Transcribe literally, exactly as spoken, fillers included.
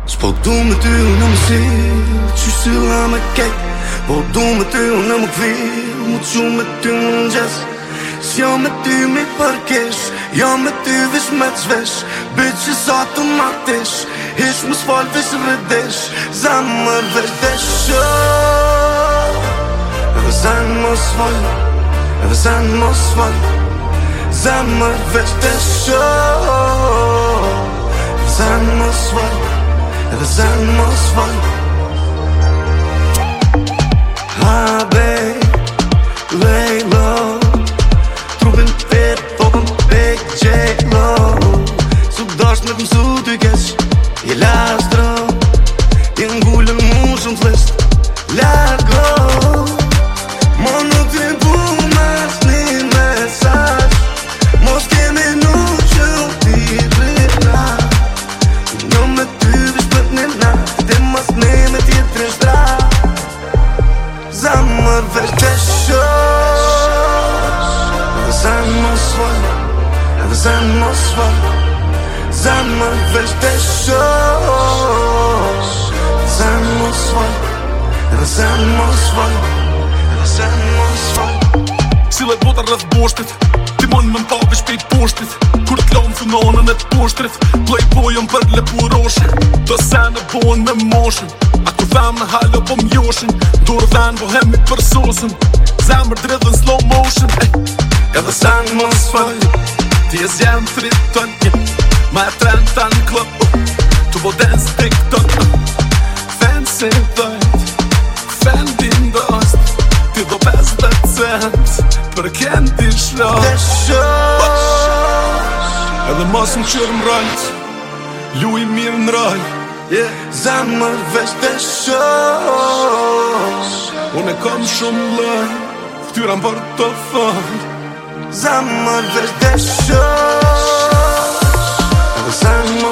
S'po du me ty unë më si Qy sylla me kej Po du me ty unë më kvi Mu qu me ty më në gjes S'jo me ty mi përkesh Jo me ty vish me t'zvesh Byt që sa të matish Ish më s'fall vish rëdesh Zamër vesh desh Edhe zan mos fall Edhe zan mos fall Zamër vesh desh Edhe zan mos fall Edhe zan mos fall Ha bej Lay low Trupin fit Fokën big J-Lo Su dash me t'mësu t'y kesh Je lastro Je ngullën mu shumë t'lesht Largo Mo nuk t'i bu mas një mesazh Mos kemi nuk që t'i rrita Një me ty vish për një natë Te mas një me tjetë rështra Zamër vesh të shosh Edhe zan mos fall Edhe zan mos fall Zamër vesh të shosh Edhe zan mos fall Edhe zan mos fall Edhe zan mos fall Cilet bota rrëth boshtit Ti mon më m'pa vish pej poshtit Kur t'lon thunonën e t'poshtrit Playboyën për lepuroshe Do sene bon me moshën A kur tham në halo po m'joshin Dur dhan po hemi për sosën Zemër dredhen slow motion eh. Edhe zan mos fall Ti e zjem thriton yeah. Ma e trend ta në klub uh. Tu po dance TikTok uh. Fancy dhejt Fendi ndost Ti do pesdhet cent Për kendi shlok Të shosh Edhe mos më qërë mrajt Luj mirë në raj yeah. Zamër vesh të shosh Unë e kam shumë laj Ftyra më për të fal Zamër vesh të shosh Edhe zan mos